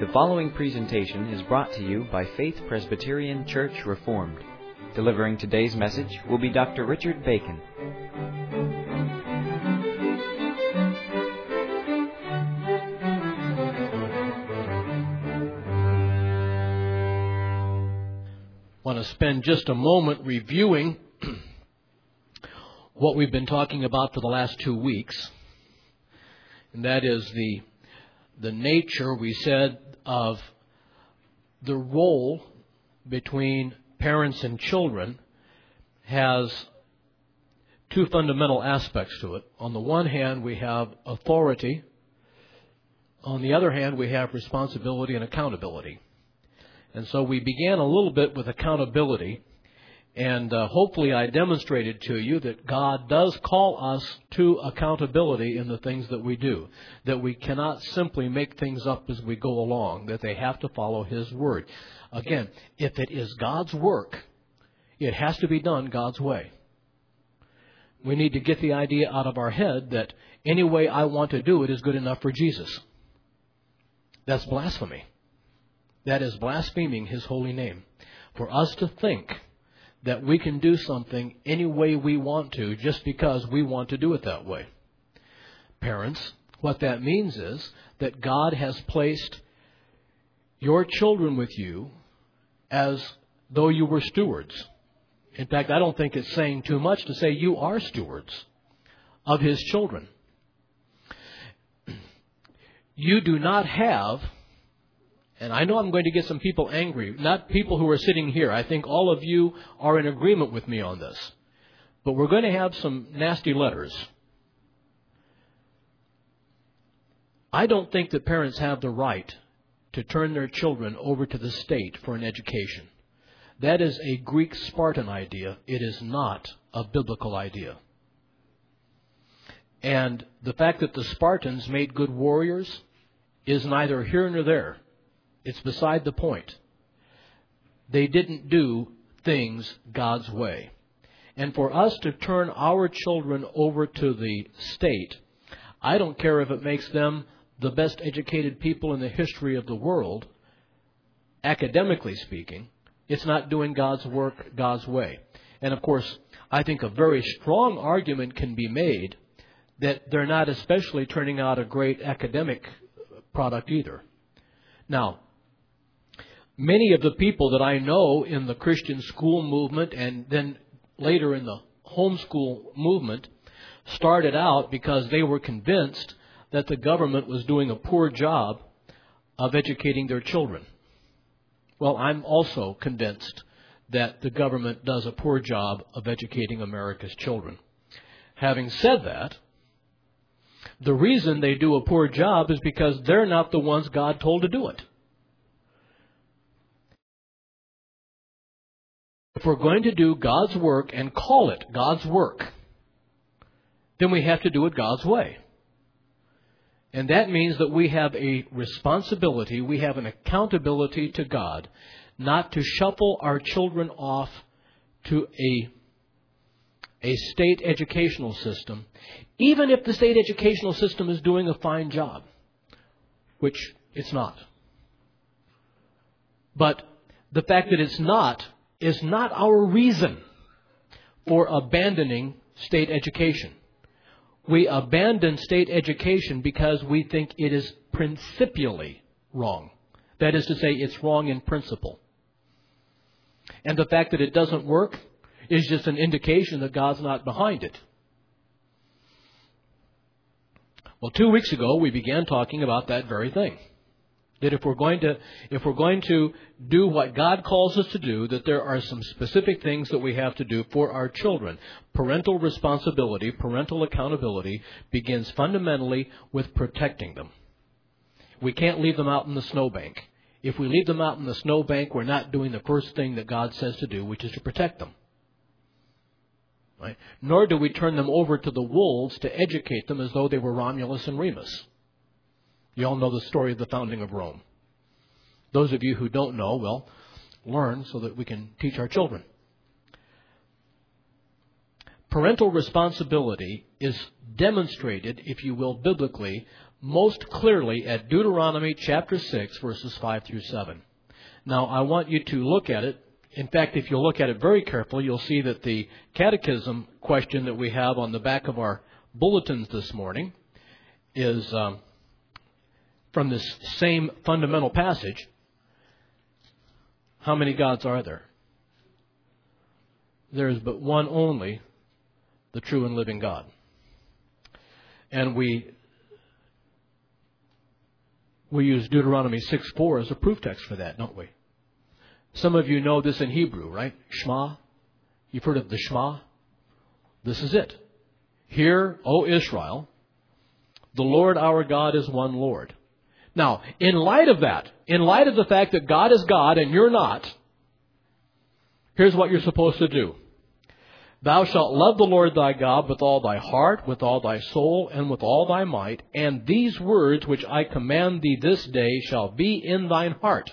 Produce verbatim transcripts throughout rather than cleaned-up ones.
The following presentation is brought to you by Faith Presbyterian Church Reformed. Delivering today's message will be Doctor Richard Bacon. I want to spend just a moment reviewing what we've been talking about for the last two weeks. And that is the the nature, we said, of the role between parents and children has two fundamental aspects to it. On the one hand, we have authority. On the other hand, we have responsibility and accountability. And so we began a little bit with accountability, and uh, hopefully I demonstrated to you that God does call us to accountability in the things that we do, that we cannot simply make things up as we go along, that they have to follow His Word. Again, if it is God's work, it has to be done God's way. We need to get the idea out of our head that any way I want to do it is good enough for Jesus. That's blasphemy. That is blaspheming His holy name. For us to think that we can do something any way we want to just because we want to do it that way. Parents, what that means is that God has placed your children with you as though you were stewards. In fact, I don't think it's saying too much to say you are stewards of His children. You do not have... And I know I'm going to get some people angry, not people who are sitting here. I think all of you are in agreement with me on this. But we're going to have some nasty letters. I don't think that parents have the right to turn their children over to the state for an education. That is a Greek Spartan idea. It is not a biblical idea. And the fact that the Spartans made good warriors is neither here nor there. It's beside the point. They didn't do things God's way. And for us to turn our children over to the state, I don't care if it makes them the best educated people in the history of the world, academically speaking, it's not doing God's work God's way. And of course, I think a very strong argument can be made that they're not especially turning out a great academic product either. Now, many of the people that I know in the Christian school movement and then later in the homeschool movement started out because they were convinced that the government was doing a poor job of educating their children. Well, I'm also convinced that the government does a poor job of educating America's children. Having said that, the reason they do a poor job is because they're not the ones God told to do it. If we're going to do God's work and call it God's work, then we have to do it God's way. And that means that we have a responsibility, we have an accountability to God, not to shuffle our children off to a, a state educational system, even if the state educational system is doing a fine job, which it's not. But the fact that it's not is not our reason for abandoning state education. We abandon state education because we think it is principially wrong. That is to say, it's wrong in principle. And the fact that it doesn't work is just an indication that God's not behind it. Well, two weeks ago, we began talking about that very thing. That if we're going to, if we're going to do what God calls us to do, that there are some specific things that we have to do for our children. Parental responsibility, parental accountability begins fundamentally with protecting them. We can't leave them out in the snowbank. If we leave them out in the snowbank, we're not doing the first thing that God says to do, which is to protect them. Right? Nor do we turn them over to the wolves to educate them as though they were Romulus and Remus. You all know the story of the founding of Rome. Those of you who don't know, well, learn so that we can teach our children. Parental responsibility is demonstrated, if you will, biblically most clearly at Deuteronomy chapter six, verses five through seven. Now, I want you to look at it. In fact, if you look at it very carefully, you'll see that the catechism question that we have on the back of our bulletins this morning is um, from this same fundamental passage. How many gods are there? There is but one only, the true and living God. And we we use Deuteronomy six four as a proof text for that, don't we? Some of you know this in Hebrew, right? Shema. You've heard of the Shema? This is it. Hear, O Israel, the Lord our God is one Lord. Now, in light of that, in light of the fact that God is God and you're not, here's what you're supposed to do. Thou shalt love the Lord thy God with all thy heart, with all thy soul, and with all thy might. And these words which I command thee this day shall be in thine heart.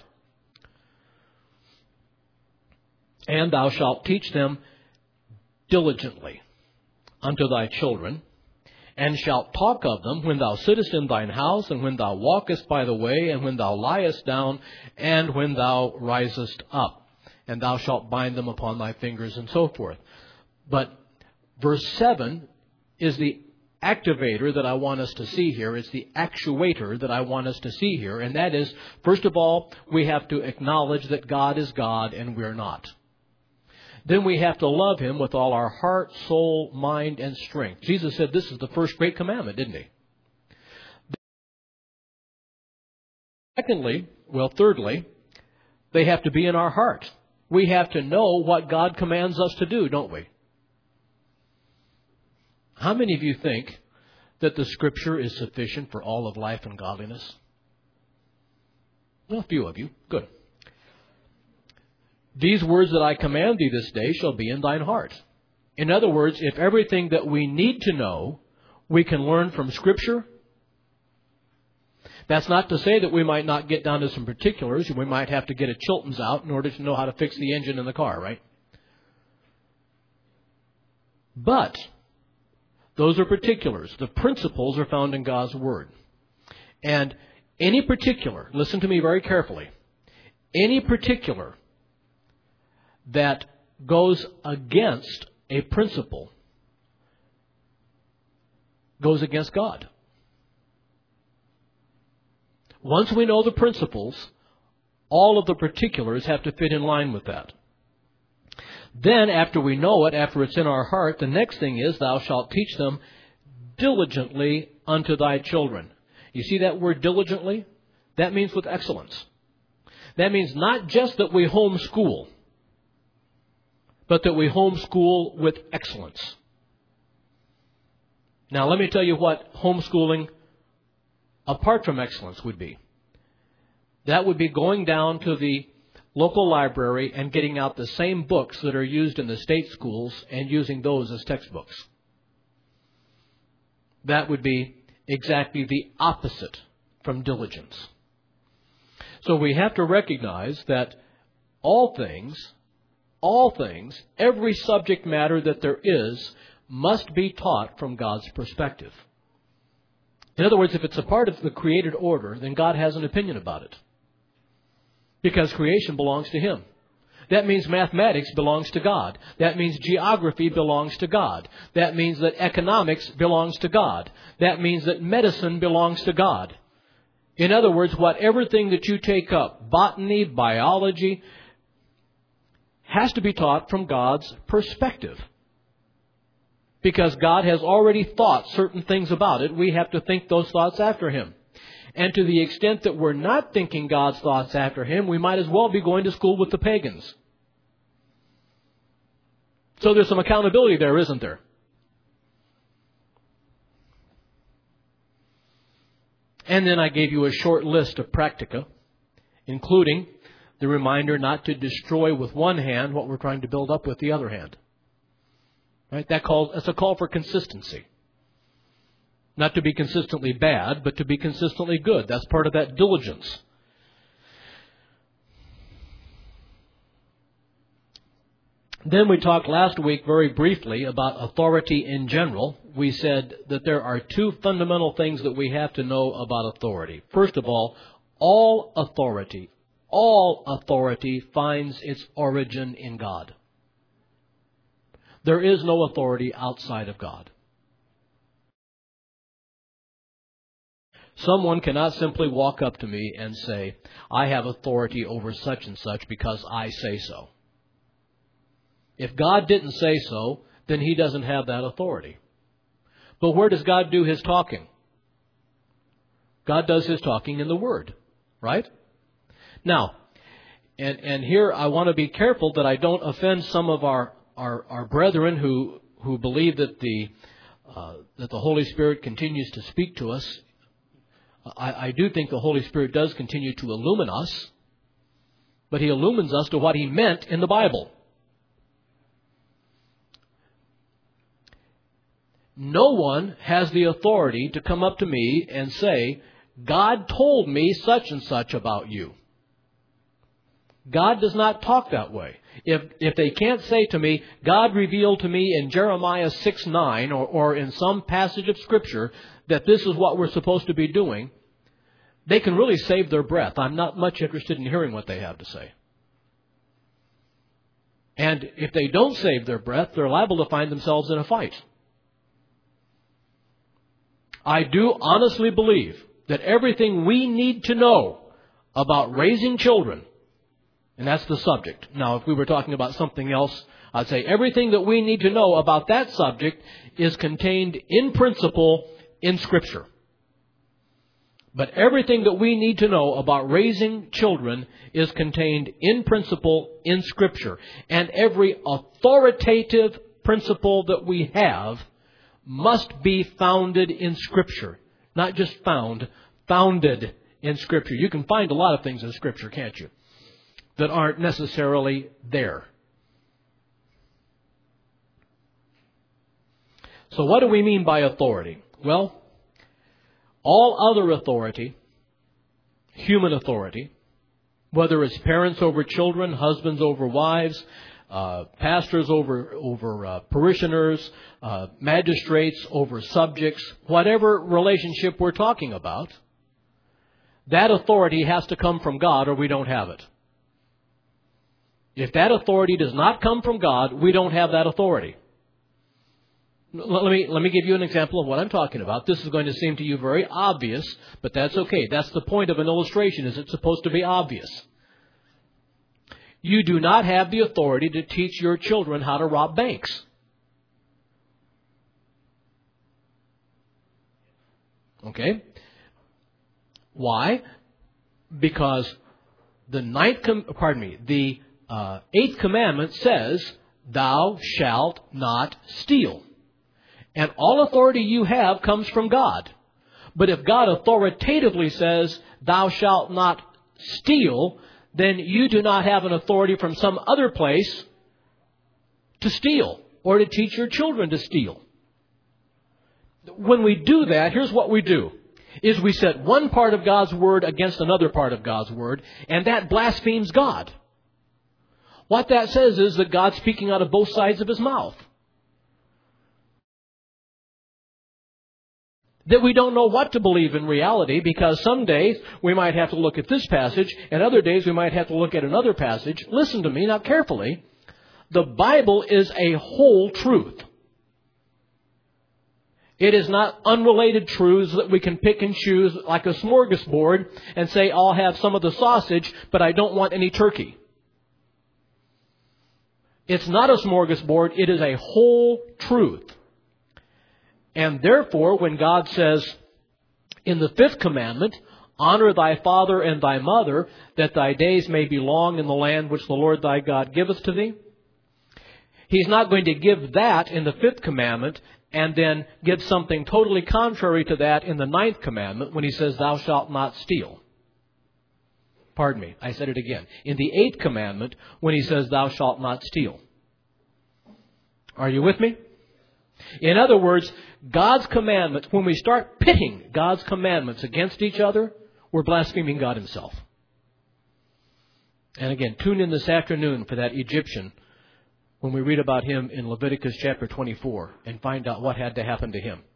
And thou shalt teach them diligently unto thy children, and shalt talk of them when thou sittest in thine house, and when thou walkest by the way, and when thou liest down, and when thou risest up. And thou shalt bind them upon thy fingers, and so forth. But verse seven is the activator that I want us to see here. It's the actuator that I want us to see here. And that is, first of all, we have to acknowledge that God is God and we're not. Then we have to love Him with all our heart, soul, mind, and strength. Jesus said this is the first great commandment, didn't He? Secondly, well, thirdly, they have to be in our heart. We have to know what God commands us to do, don't we? How many of you think that the Scripture is sufficient for all of life and godliness? Well, a few of you. Good. These words that I command thee this day shall be in thine heart. In other words, if everything that we need to know, we can learn from Scripture, that's not to say that we might not get down to some particulars. We might have to get a Chilton's out in order to know how to fix the engine in the car, right? But those are particulars. The principles are found in God's Word. And any particular, listen to me very carefully, any particular that goes against a principle goes against God. Once we know the principles, all of the particulars have to fit in line with that. Then, after we know it, after it's in our heart, the next thing is, thou shalt teach them diligently unto thy children. You see that word diligently? That means with excellence. That means not just that we homeschool, but that we homeschool with excellence. Now, let me tell you what homeschooling apart from excellence would be. That would be going down to the local library and getting out the same books that are used in the state schools and using those as textbooks. That would be exactly the opposite from diligence. So we have to recognize that all things, all things, every subject matter that there is, must be taught from God's perspective. In other words, if it's a part of the created order, then God has an opinion about it. Because creation belongs to Him. That means mathematics belongs to God. That means geography belongs to God. That means that economics belongs to God. That means that medicine belongs to God. In other words, whatever thing that you take up, botany, biology, has to be taught from God's perspective. Because God has already thought certain things about it, we have to think those thoughts after Him. And to the extent that we're not thinking God's thoughts after Him, we might as well be going to school with the pagans. So there's some accountability there, isn't there? And then I gave you a short list of practica, including the reminder not to destroy with one hand what we're trying to build up with the other hand. Right? That call, that's a call for consistency. Not to be consistently bad, but to be consistently good. That's part of that diligence. Then we talked last week very briefly about authority in general. We said that there are two fundamental things that we have to know about authority. First of all, all authority, all authority finds its origin in God. There is no authority outside of God. Someone cannot simply walk up to me and say, I have authority over such and such because I say so. If God didn't say so, then He doesn't have that authority. But where does God do His talking? God does His talking in the Word, right? Now, and, and here I want to be careful that I don't offend some of our, our, our brethren who, who believe that the, uh, that the Holy Spirit continues to speak to us. I, I do think the Holy Spirit does continue to illumine us, but He illumines us to what He meant in the Bible. No one has the authority to come up to me and say, God told me such and such about you. God does not talk that way. If if they can't say to me, God revealed to me in Jeremiah six nine or, or in some passage of Scripture that this is what we're supposed to be doing, they can really save their breath. I'm not much interested in hearing what they have to say. And if they don't save their breath, they're liable to find themselves in a fight. I do honestly believe that everything we need to know about raising children, and that's the subject. Now, if we were talking about something else, I'd say everything that we need to know about that subject is contained in principle in Scripture. But everything that we need to know about raising children is contained in principle in Scripture. And every authoritative principle that we have must be founded in Scripture. Not just found, founded in Scripture. You can find a lot of things in Scripture, can't you, that aren't necessarily there. So what do we mean by authority? Well, all other authority, human authority, whether it's parents over children, husbands over wives, uh, pastors over over uh, parishioners, uh, magistrates over subjects, whatever relationship we're talking about, that authority has to come from God or we don't have it. If that authority does not come from God, we don't have that authority. Let me, let me give you an example of what I'm talking about. This is going to seem to you very obvious, but that's okay. That's the point of an illustration, is it's supposed to be obvious. You do not have the authority to teach your children how to rob banks. Okay? Why? Because the ninth, com- pardon me, the uh, eighth commandment says, "Thou shalt not steal." And all authority you have comes from God. But if God authoritatively says, "Thou shalt not steal," then you do not have an authority from some other place to steal or to teach your children to steal. When we do that, here's what we do, is we set one part of God's Word against another part of God's Word, and that blasphemes God. What that says is that God's speaking out of both sides of His mouth. That we don't know what to believe in reality, because some days we might have to look at this passage, and other days we might have to look at another passage. Listen to me now carefully. The Bible is a whole truth. It is not unrelated truths that we can pick and choose like a smorgasbord and say, I'll have some of the sausage, but I don't want any turkey. It's not a smorgasbord. It is a whole truth. And therefore, when God says in the fifth commandment, "Honor thy father and thy mother, that thy days may be long in the land which the Lord thy God giveth to thee," He's not going to give that in the fifth commandment and then give something totally contrary to that in the ninth commandment when He says, "Thou shalt not steal." Pardon me, I said it again. In the eighth commandment when He says, "Thou shalt not steal." Are you with me? In other words, God's commandments, when we start pitting God's commandments against each other, we're blaspheming God Himself. And again, tune in this afternoon for that Egyptian when we read about him in Leviticus chapter twenty-four and find out what had to happen to him.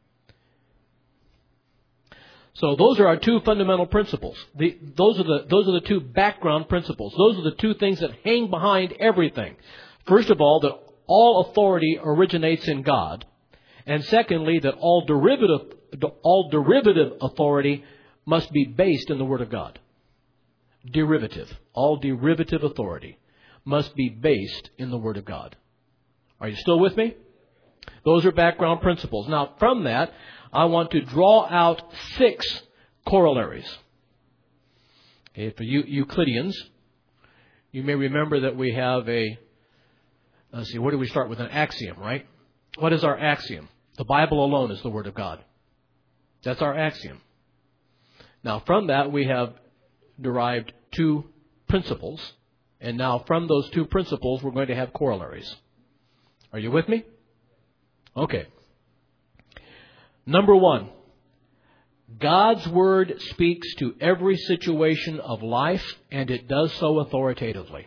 So those are our two fundamental principles. The, those are the those are the two background principles. Those are the two things that hang behind everything. First of all, that all authority originates in God, and secondly, that all derivative all derivative authority must be based in the Word of God. Derivative, all derivative authority must be based in the Word of God. Are you still with me? Those are background principles. Now, from that, I want to draw out six corollaries. Okay, for you Euclideans, you may remember that we have a, let's see, where do we start with? An axiom, right? What is our axiom? The Bible alone is the Word of God. That's our axiom. Now, from that, we have derived two principles. And now, from those two principles, we're going to have corollaries. Are you with me? Okay. Number one, God's Word speaks to every situation of life, and it does so authoritatively.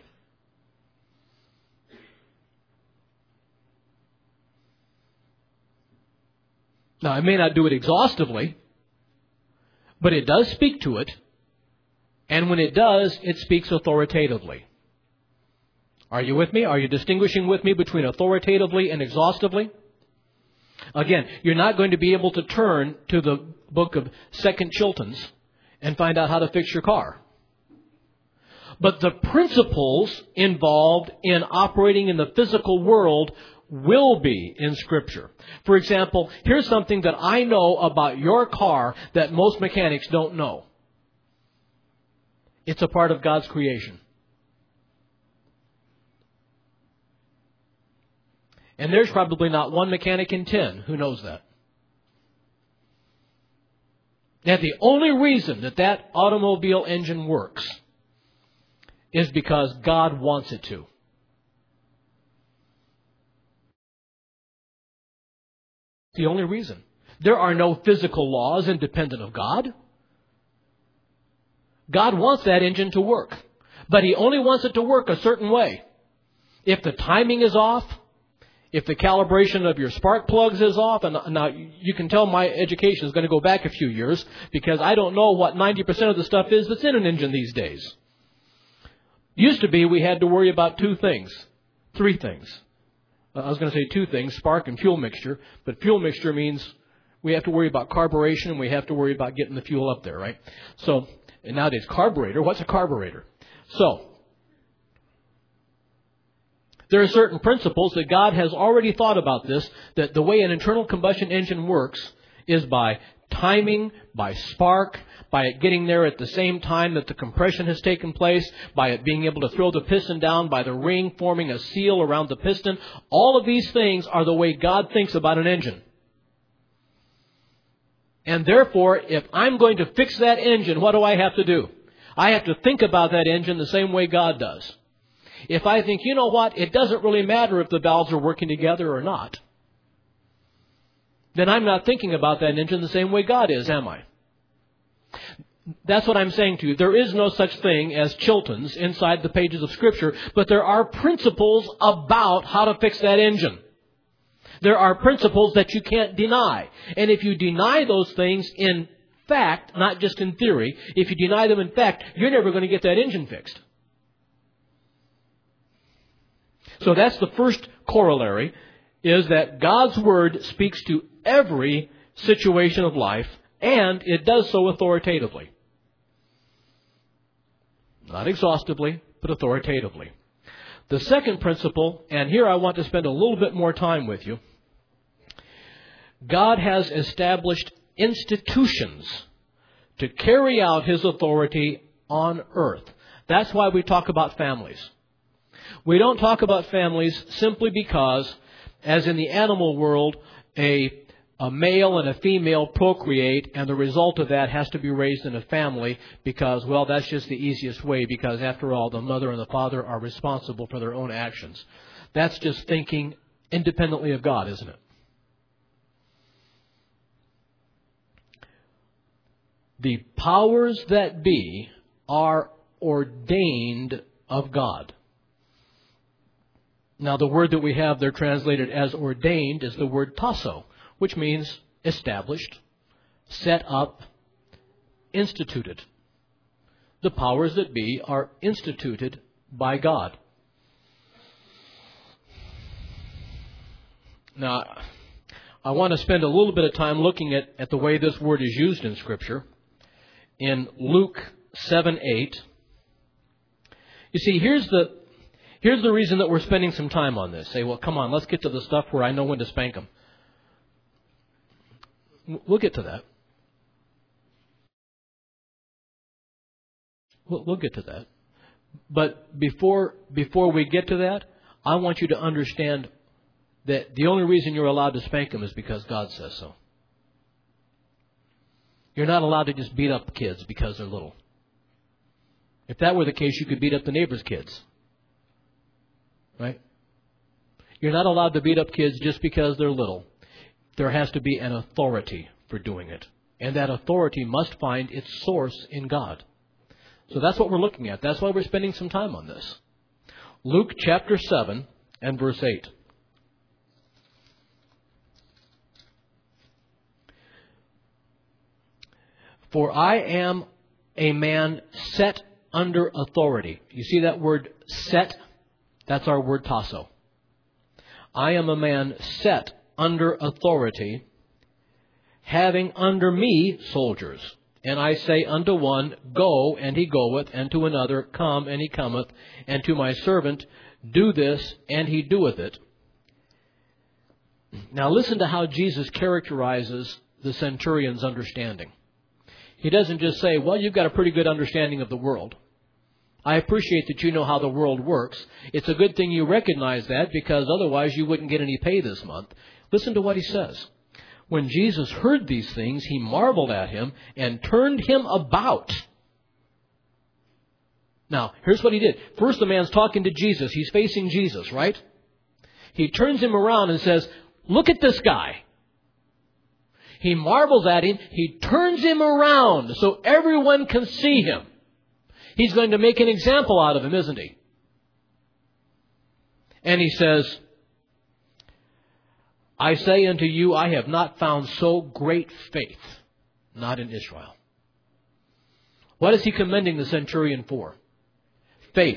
Now, it may not do it exhaustively, but it does speak to it, and when it does, it speaks authoritatively. Are you with me? Are you distinguishing with me between authoritatively and exhaustively? Again, you're not going to be able to turn to the book of Second Chiltons and find out how to fix your car. But the principles involved in operating in the physical world will be in Scripture. For example, here's something that I know about your car that most mechanics don't know. It's a part of God's creation. And there's probably not one mechanic in ten who knows that. That the only reason that that automobile engine works is because God wants it to. The only reason. There are no physical laws independent of God. God wants that engine to work. But He only wants it to work a certain way. If the timing is off, if the calibration of your spark plugs is off, and now you can tell my education is going to go back a few years because I don't know what ninety percent of the stuff is that's in an engine these days. Used to be we had to worry about two things, three things. I was going to say two things, spark and fuel mixture, but fuel mixture means we have to worry about carburation and we have to worry about getting the fuel up there, right? So, and nowadays, carburetor, what's a carburetor? So, there are certain principles that God has already thought about this, that the way an internal combustion engine works is by timing, by spark, by it getting there at the same time that the compression has taken place, by it being able to throw the piston down, by the ring forming a seal around the piston. All of these things are the way God thinks about an engine. And therefore, if I'm going to fix that engine, what do I have to do? I have to think about that engine the same way God does. If I think, you know what, it doesn't really matter if the valves are working together or not, then I'm not thinking about that engine the same way God is, am I? That's what I'm saying to you. There is no such thing as Chiltons inside the pages of Scripture, but there are principles about how to fix that engine. There are principles that you can't deny. And if you deny those things in fact, not just in theory, if you deny them in fact, you're never going to get that engine fixed. So that's the first corollary, is that God's Word speaks to every situation of life, and it does so authoritatively. Not exhaustively, but authoritatively. The second principle, and here I want to spend a little bit more time with you, God has established institutions to carry out His authority on earth. That's why we talk about families. We don't talk about families simply because, as in the animal world, a, a male and a female procreate, and the result of that has to be raised in a family because, well, that's just the easiest way because, after all, the mother and the father are responsible for their own actions. That's just thinking independently of God, isn't it? The powers that be are ordained of God. Now, the word that we have there translated as ordained is the word tasso, which means established, set up, instituted. The powers that be are instituted by God. Now, I want to spend a little bit of time looking at, at the way this word is used in Scripture. In Luke seven eight, you see, here's the here's the reason that we're spending some time on this. Say, well, come on, let's get to the stuff where I know when to spank them. We'll get to that. We'll, we'll get to that. But before before we get to that, I want you to understand that the only reason you're allowed to spank them is because God says so. You're not allowed to just beat up kids because they're little. If that were the case, you could beat up the neighbor's kids. Right? You're not allowed to beat up kids just because they're little. There has to be an authority for doing it. And that authority must find its source in God. So that's what we're looking at. That's why we're spending some time on this. Luke chapter seven and verse eight. For I am a man set under authority. You see that word set? That's our word tasso. I am a man set under authority, having under me soldiers. And I say unto one, Go, and he goeth, and to another, Come, and he cometh, and to my servant, Do this, and he doeth it. Now listen to how Jesus characterizes the centurion's understanding. He doesn't just say, well, you've got a pretty good understanding of the world. I appreciate that you know how the world works. It's a good thing you recognize that, because otherwise you wouldn't get any pay this month. Listen to what he says. When Jesus heard these things, he marveled at him and turned him about. Now, here's what he did. First, the man's talking to Jesus. He's facing Jesus, right? He turns him around and says, look at this guy. He marvels at him. He turns him around so everyone can see him. He's going to make an example out of him, isn't he? And he says, I say unto you, I have not found so great faith, not in Israel. What is he commending the centurion for? Faith.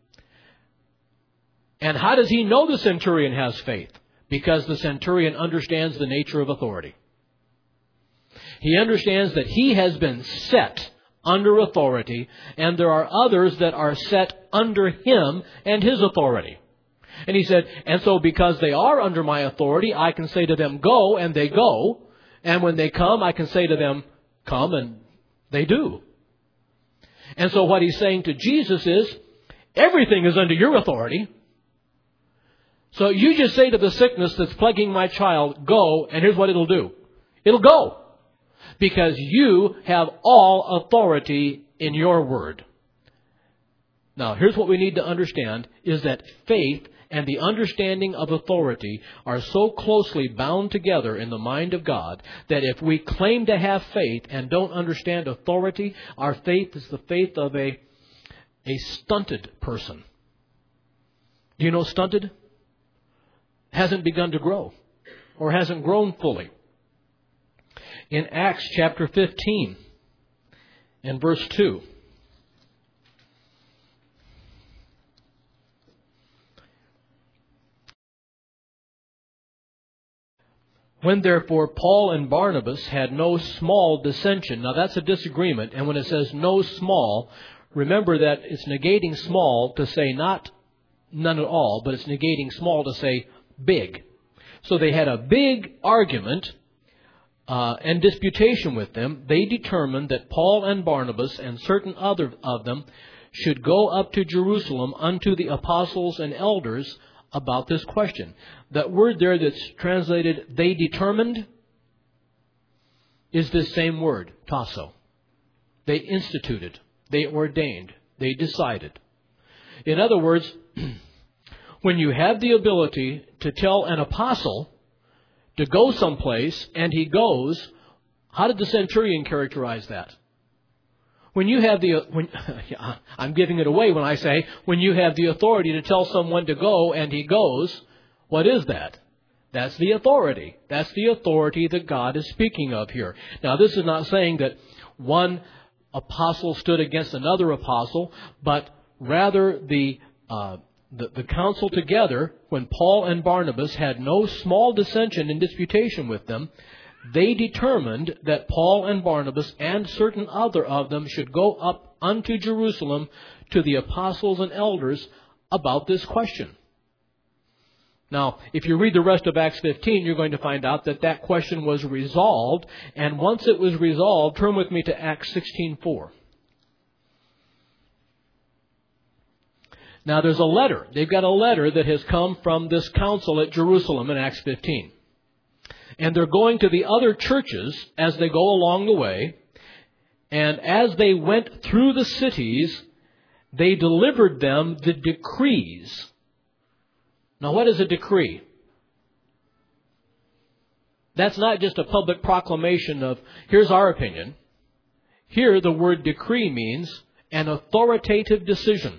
And how does he know the centurion has faith? Because the centurion understands the nature of authority. He understands that he has been set under authority, and there are others that are set under him and his authority. And he said, and so because they are under my authority, I can say to them, go, and they go. And when they come, I can say to them, come, and they do. And so what he's saying to Jesus is, everything is under your authority. So you just say to the sickness that's plaguing my child, go, and here's what it'll do. It'll go. Because you have all authority in your word. Now, here's what we need to understand, is that faith and the understanding of authority are so closely bound together in the mind of God that if we claim to have faith and don't understand authority, our faith is the faith of a, a stunted person. Do you know stunted? Hasn't begun to grow or hasn't grown fully. In Acts chapter fifteen and verse two. When therefore Paul and Barnabas had no small dissension. Now that's a disagreement. And when it says no small, remember that it's negating small to say not none at all, but it's negating small to say big. So they had a big argument uh, and disputation with them. They determined that Paul and Barnabas and certain other of them should go up to Jerusalem unto the apostles and elders about this question. That word there that's translated, they determined, is this same word, tasso. They instituted, they ordained, they decided. In other words, when you have the ability to tell an apostle to go someplace and he goes, how did the centurion characterize that? When you have the, when, I'm giving it away when I say, when you have the authority to tell someone to go and he goes, what is that? That's the authority. That's the authority that God is speaking of here. Now, this is not saying that one apostle stood against another apostle, but rather the, uh, the, the council together, when Paul and Barnabas had no small dissension and disputation with them, they determined that Paul and Barnabas and certain other of them should go up unto Jerusalem to the apostles and elders about this question. Now, if you read the rest of Acts fifteen, you're going to find out that that question was resolved. And once it was resolved, turn with me to Acts sixteen four. Now, there's a letter. They've got a letter that has come from this council at Jerusalem in Acts fifteen. And they're going to the other churches as they go along the way. And as they went through the cities, they delivered them the decrees. Now, what is a decree? That's not just a public proclamation of, here's our opinion. Here, the word decree means an authoritative decision.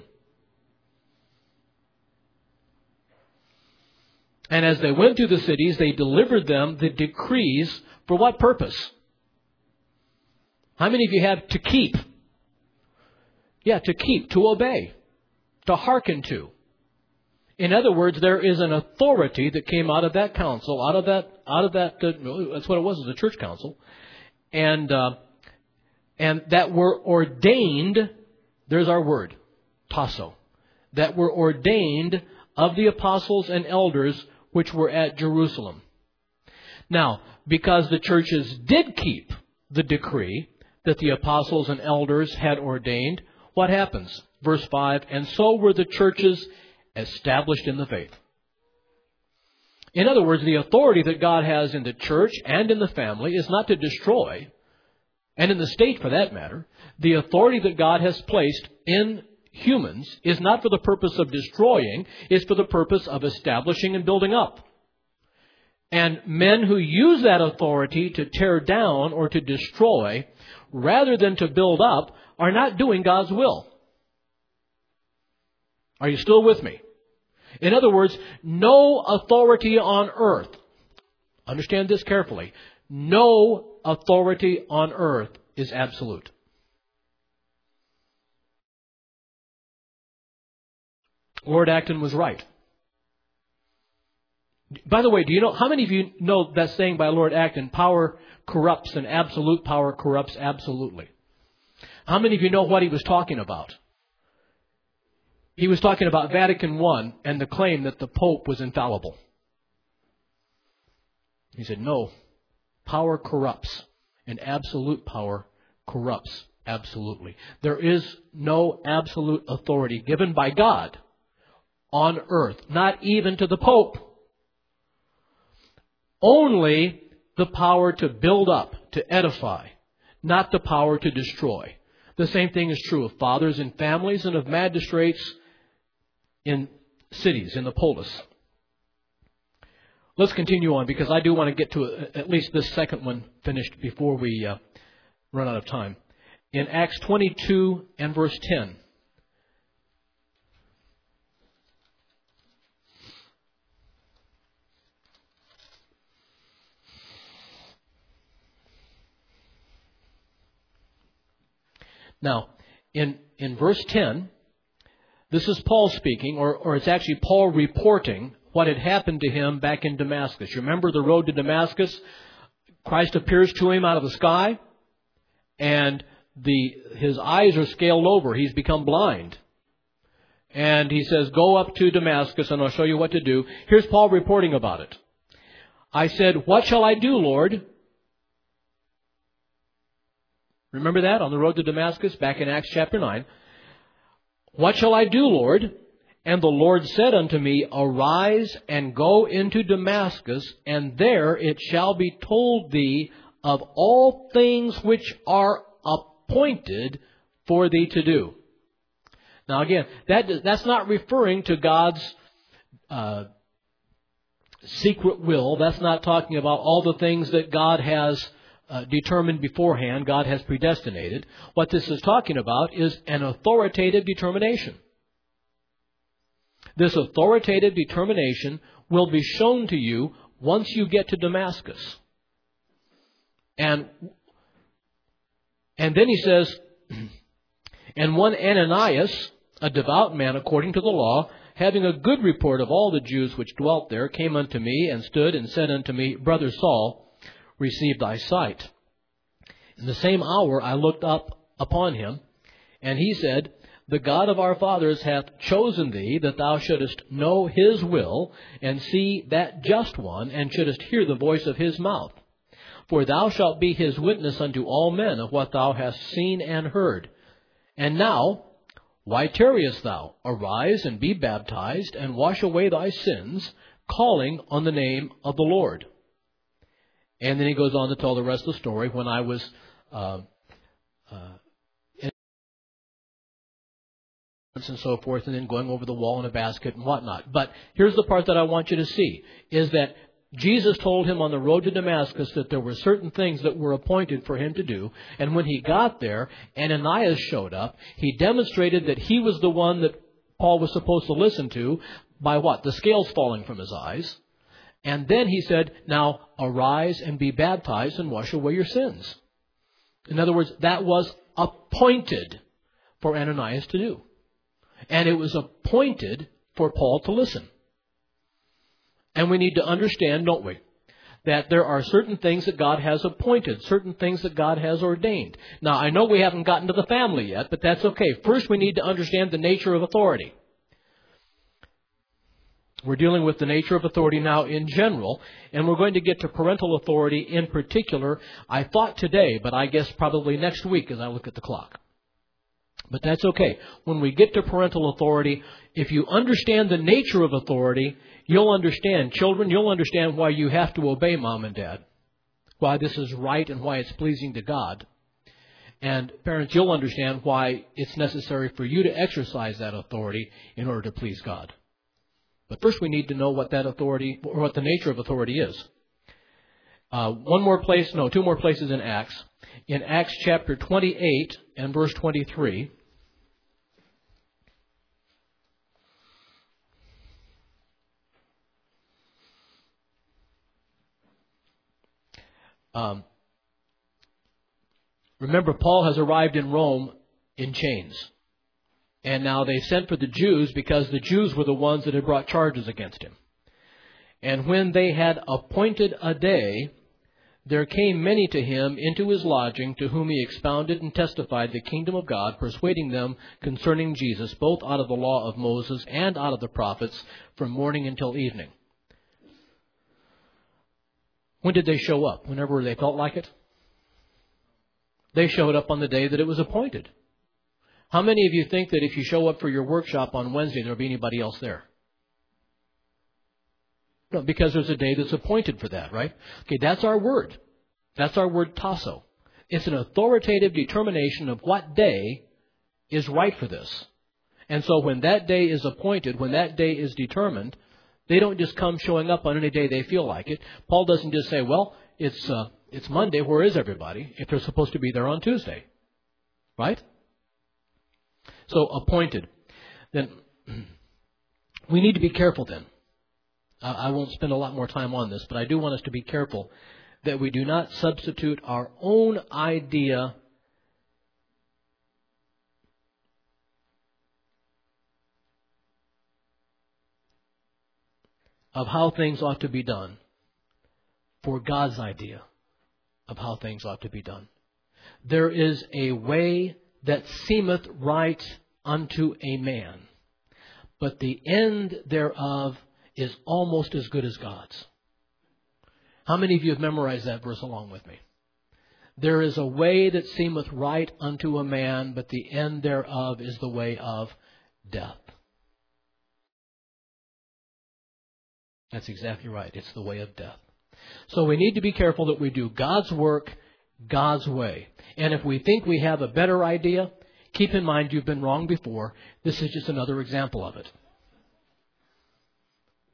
And as they went through the cities, they delivered them the decrees for what purpose? How many of you have to keep? Yeah, to keep, to obey, to hearken to. In other words, there is an authority that came out of that council, out of that, out of that. Uh, that's what it was, it was a church council, and uh, and that were ordained. There's our word, tasso, that were ordained of the apostles and elders which were at Jerusalem. Now, because the churches did keep the decree that the apostles and elders had ordained, what happens? Verse five, and so were the churches established in the faith. In other words, the authority that God has in the church and in the family is not to destroy, and in the state for that matter. The authority that God has placed in humans is not for the purpose of destroying, it's for the purpose of establishing and building up. And men who use that authority to tear down or to destroy, rather than to build up, are not doing God's will. Are you still with me? In other words, no authority on earth, understand this carefully, no authority on earth is absolute. Lord Acton was right. By the way, do you know, how many of you know that saying by Lord Acton, power corrupts and absolute power corrupts absolutely? How many of you know what he was talking about? He was talking about Vatican One and the claim that the Pope was infallible. He said, no, power corrupts and absolute power corrupts absolutely. There is no absolute authority given by God on earth, not even to the Pope. Only the power to build up, to edify, not the power to destroy. The same thing is true of fathers in families and of magistrates in cities, in the polis. Let's continue on, because I do want to get to at least this second one finished before we uh, run out of time. In Acts twenty-two and verse ten. Now, in, in verse ten, this is Paul speaking, or, or it's actually Paul reporting what had happened to him back in Damascus. You remember the road to Damascus? Christ appears to him out of the sky, and the his eyes are scaled over. He's become blind. And he says, go up to Damascus and I'll show you what to do. Here's Paul reporting about it. I said, what shall I do, Lord? Remember that on the road to Damascus back in Acts chapter nine. What shall I do, Lord? And the Lord said unto me, arise and go into Damascus, and there it shall be told thee of all things which are appointed for thee to do. Now again, that that's not referring to God's uh, secret will. That's not talking about all the things that God has uh, determined beforehand, God has predestinated. What this is talking about is an authoritative determination. This authoritative determination will be shown to you once you get to Damascus. And, and then he says, and one Ananias, a devout man according to the law, having a good report of all the Jews which dwelt there, came unto me and stood and said unto me, Brother Saul, receive thy sight. In the same hour I looked up upon him, and he said, The God of our fathers hath chosen thee, that thou shouldest know his will, and see that just one, and shouldest hear the voice of his mouth. For thou shalt be his witness unto all men of what thou hast seen and heard. And now, why tarriest thou? Arise and be baptized, and wash away thy sins, calling on the name of the Lord. And then he goes on to tell the rest of the story. When I was uh, uh, in and so forth, and then going over the wall in a basket and whatnot. But here's the part that I want you to see, is that Jesus told him on the road to Damascus that there were certain things that were appointed for him to do. And when he got there, Ananias showed up. He demonstrated that he was the one that Paul was supposed to listen to by what? The scales falling from his eyes. And then he said, now arise and be baptized and wash away your sins. In other words, that was appointed for Ananias to do. And it was appointed for Paul to listen. And we need to understand, don't we, that there are certain things that God has appointed, certain things that God has ordained. Now, I know we haven't gotten to the family yet, but that's okay. First, we need to understand the nature of authority. We're dealing with the nature of authority now in general, and we're going to get to parental authority in particular. I thought today, but I guess probably next week as I look at the clock. But that's okay. When we get to parental authority, if you understand the nature of authority, you'll understand, children, you'll understand why you have to obey mom and dad, why this is right and why it's pleasing to God. And parents, you'll understand why it's necessary for you to exercise that authority in order to please God. But first we need to know what that authority, or what the nature of authority is. Uh, one more place, no, two more places in Acts. In Acts chapter twenty-eight and verse twenty-three, Um, remember, Paul has arrived in Rome in chains. And now they sent for the Jews because the Jews were the ones that had brought charges against him. And when they had appointed a day, there came many to him into his lodging, to whom he expounded and testified the kingdom of God, persuading them concerning Jesus, both out of the law of Moses and out of the prophets, from morning until evening. When did they show up? Whenever they felt like it? They showed up on the day that it was appointed. How many of you think that if you show up for your workshop on Wednesday, there will be anybody else there? No, because there's a day that's appointed for that, right? Okay, that's our word. That's our word tasso. It's an authoritative determination of what day is right for this. And so when that day is appointed, when that day is determined, they don't just come showing up on any day they feel like it. Paul doesn't just say, well, it's uh, it's Monday, where is everybody? If they're supposed to be there on Tuesday. Right? So, appointed. Then, we need to be careful then. Uh, I won't spend a lot more time on this, but I do want us to be careful that we do not substitute our own idea of how things ought to be done for God's idea of how things ought to be done. There is a way that seemeth right unto a man, but the end thereof is almost as good as God's. How many of you have memorized that verse along with me? There is a way that seemeth right unto a man, but the end thereof is the way of death. That's exactly right. It's the way of death. So we need to be careful that we do God's work God's way. And if we think we have a better idea, keep in mind you've been wrong before. This is just another example of it.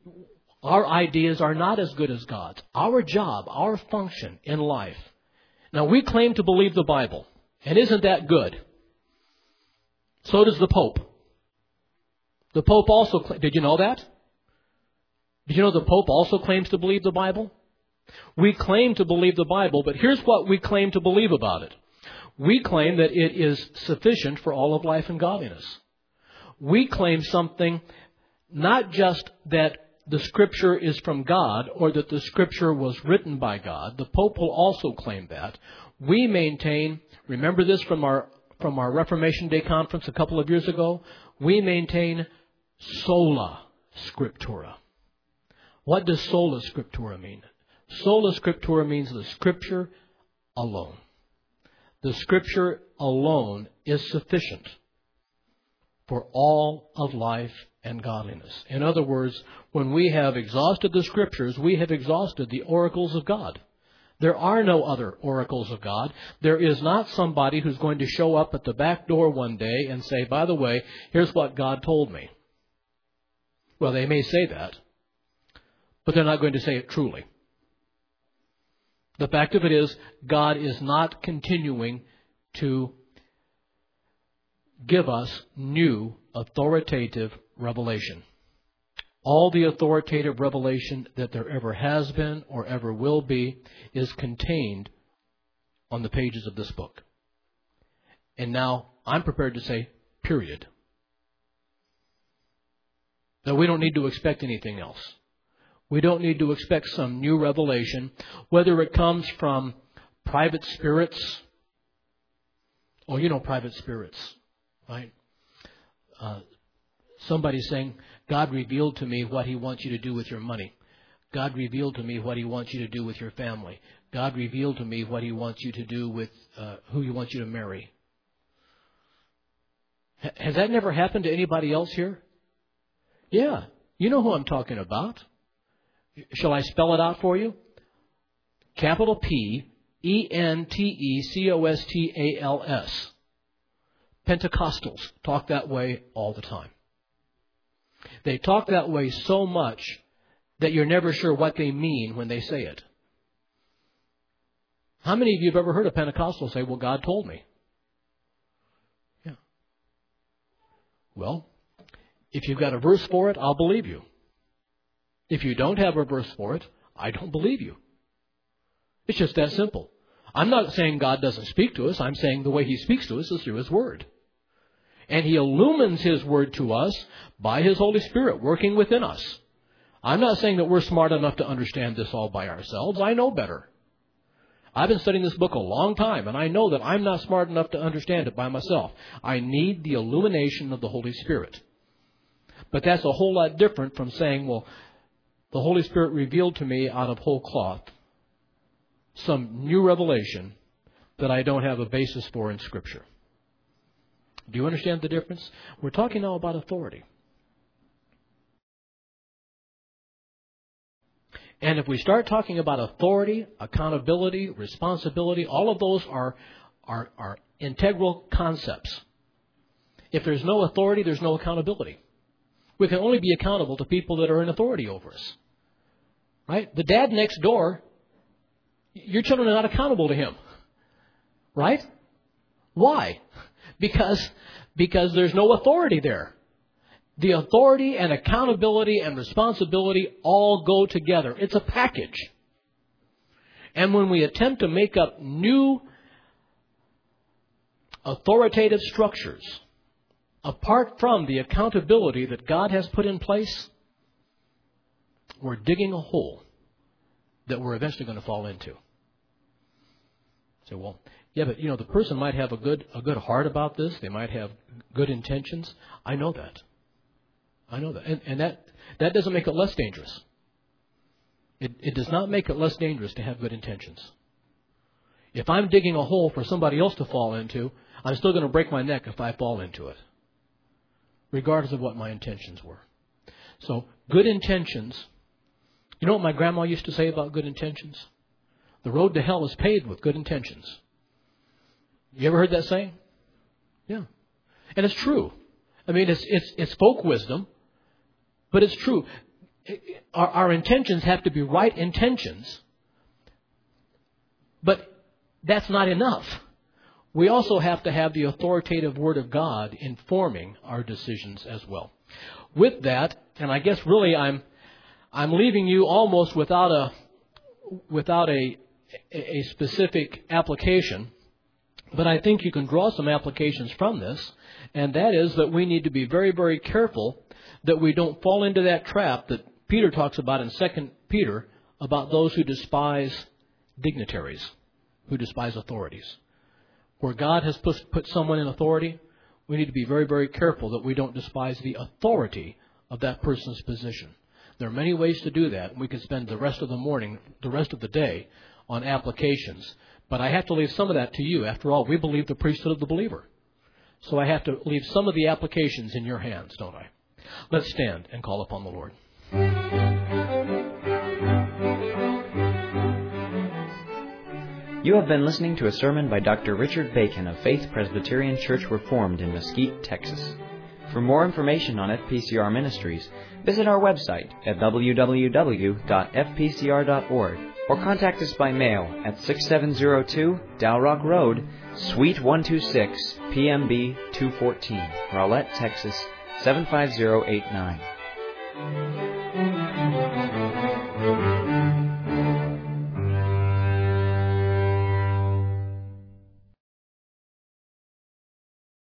Our ideas are not as good as God's. Our job, our function in life. Now, we claim to believe the Bible. And isn't that good? So does the Pope. The Pope also, did you know that? Did you know the Pope also claims to believe the Bible? We claim to believe the Bible, but here's what we claim to believe about it. We claim that it is sufficient for all of life and godliness. We claim something, not just that the Scripture is from God or that the Scripture was written by God. The Pope will also claim that. We maintain, remember this from our from our Reformation Day conference a couple of years ago, we maintain sola scriptura. What does sola scriptura mean? Sola scriptura means the Scripture alone. The Scripture alone is sufficient for all of life and godliness. In other words, when we have exhausted the Scriptures, we have exhausted the oracles of God. There are no other oracles of God. There is not somebody who's going to show up at the back door one day and say, by the way, here's what God told me. Well, they may say that, but they're not going to say it truly. The fact of it is, God is not continuing to give us new authoritative revelation. All the authoritative revelation that there ever has been or ever will be is contained on the pages of this book. And now I'm prepared to say, period. That we don't need to expect anything else. We don't need to expect some new revelation, whether it comes from private spirits. Oh, you know private spirits, right? Uh, somebody saying, God revealed to me what He wants you to do with your money. God revealed to me what He wants you to do with your family. God revealed to me what He wants you to do with uh, who He wants you to marry. H- has that never happened to anybody else here? Yeah. You know who I'm talking about. Shall I spell it out for you? Capital P, E N T E C O S T A L S. Pentecostals talk that way all the time. They talk that way so much that you're never sure what they mean when they say it. How many of you have ever heard a Pentecostal say, well, God told me? Yeah. Well, if you've got a verse for it, I'll believe you. If you don't have a verse for it, I don't believe you. It's just that simple. I'm not saying God doesn't speak to us. I'm saying the way He speaks to us is through His Word. And He illumines His Word to us by His Holy Spirit working within us. I'm not saying that we're smart enough to understand this all by ourselves. I know better. I've been studying this book a long time, and I know that I'm not smart enough to understand it by myself. I need the illumination of the Holy Spirit. But that's a whole lot different from saying, well, the Holy Spirit revealed to me out of whole cloth some new revelation that I don't have a basis for in Scripture. Do you understand the difference? We're talking now about authority. And if we start talking about authority, accountability, responsibility, all of those are, are, are integral concepts. If there's no authority, there's no accountability. We can only be accountable to people that are in authority over us. Right? The dad next door, your children are not accountable to him. Right? Why? Because, because there's no authority there. The authority and accountability and responsibility all go together. It's a package. And when we attempt to make up new authoritative structures apart from the accountability that God has put in place, we're digging a hole that we're eventually going to fall into. So, well, yeah, but you know, the person might have a good a good heart about this. They might have good intentions. I know that. I know that. And, and that, that doesn't make it less dangerous. It, it does not make it less dangerous to have good intentions. If I'm digging a hole for somebody else to fall into, I'm still going to break my neck if I fall into it, regardless of what my intentions were. So, good intentions. You know what my grandma used to say about good intentions? The road to hell is paved with good intentions. You ever heard that saying? Yeah. And it's true. I mean, it's it's, it's folk wisdom, but it's true. Our, our intentions have to be right intentions. But that's not enough. We also have to have the authoritative Word of God informing our decisions as well. With that, and I guess really I'm I'm leaving you almost without a without a a specific application, but I think you can draw some applications from this, and that is that we need to be very, very careful that we don't fall into that trap that Peter talks about in Second Peter about those who despise dignitaries, who despise authorities. Where God has put, put someone in authority, we need to be very, very careful that we don't despise the authority of that person's position. There are many ways to do that, and we could spend the rest of the morning, the rest of the day, on applications. But I have to leave some of that to you. After all, we believe the priesthood of the believer. So I have to leave some of the applications in your hands, don't I? Let's stand and call upon the Lord. You have been listening to a sermon by Doctor Richard Bacon of Faith Presbyterian Church Reformed in Mesquite, Texas. For more information on F P C R Ministries, visit our website at w w w dot f p c r dot org or contact us by mail at six seven zero two Dow Rock Road, Suite one two six, P M B two fourteen, Rowlett, Texas seven five zero eight nine.